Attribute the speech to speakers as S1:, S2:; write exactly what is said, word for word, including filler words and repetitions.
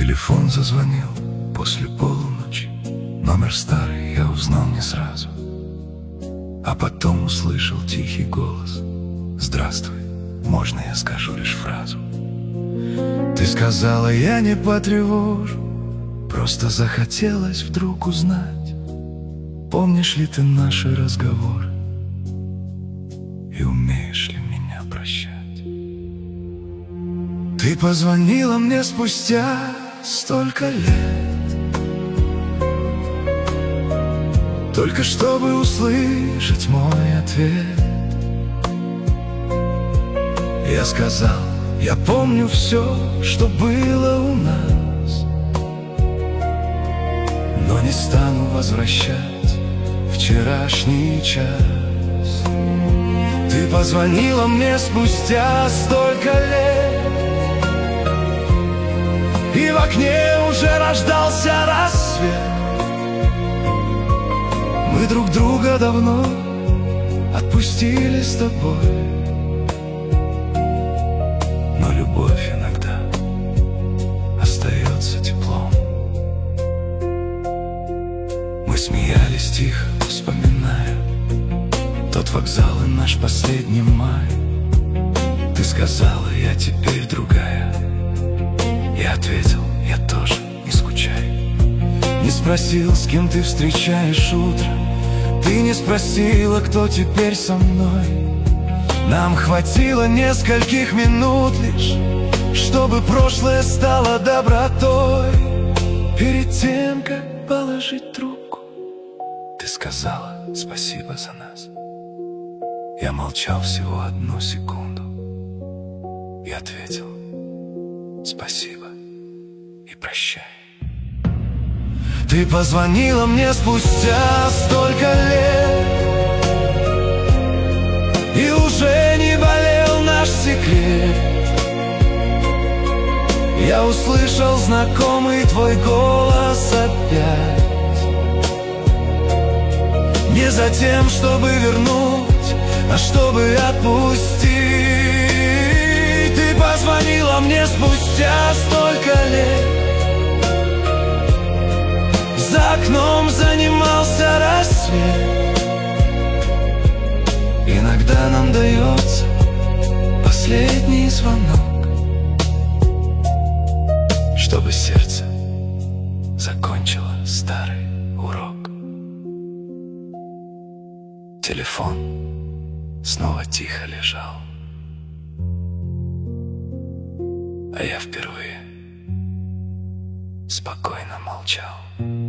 S1: Телефон зазвонил после полуночи. Номер старый я узнал не сразу, а потом услышал тихий голос: «Здравствуй, можно я скажу лишь фразу?» Ты сказала, я не потревожу, просто захотелось вдруг узнать, помнишь ли ты наши разговоры и умеешь ли меня прощать. Ты позвонила мне спустя столько лет, только чтобы услышать мой ответ. Я сказал, я помню все, что было у нас, но не стану возвращать вчерашний час. Ты позвонила мне спустя столько лет, и в окне уже рождался рассвет. Мы друг друга давно отпустили с тобой, но любовь иногда остается теплом. Мы смеялись тихо, вспоминая тот вокзал и наш последний май. Ты сказала, я теперь другая. Я ответил, я тоже, не скучай. Не спросил, с кем ты встречаешь утро. Ты не спросила, кто теперь со мной. Нам хватило нескольких минут лишь, чтобы прошлое стало добротой. Перед тем, как положить трубку, ты сказала спасибо за нас. Я молчал всего одну секунду и ответил спасибо и прощай. Ты позвонила мне спустя столько лет, и уже не болел наш секрет. Я услышал знакомый твой голос опять, не за тем, чтобы вернуть, а чтобы отпустить. Ты позвонила мне спустя столько лет, за окном занимался рассвет. Иногда нам дается последний звонок, чтобы сердце закончило старый урок. Телефон снова тихо лежал, а я впервые спокойно молчал.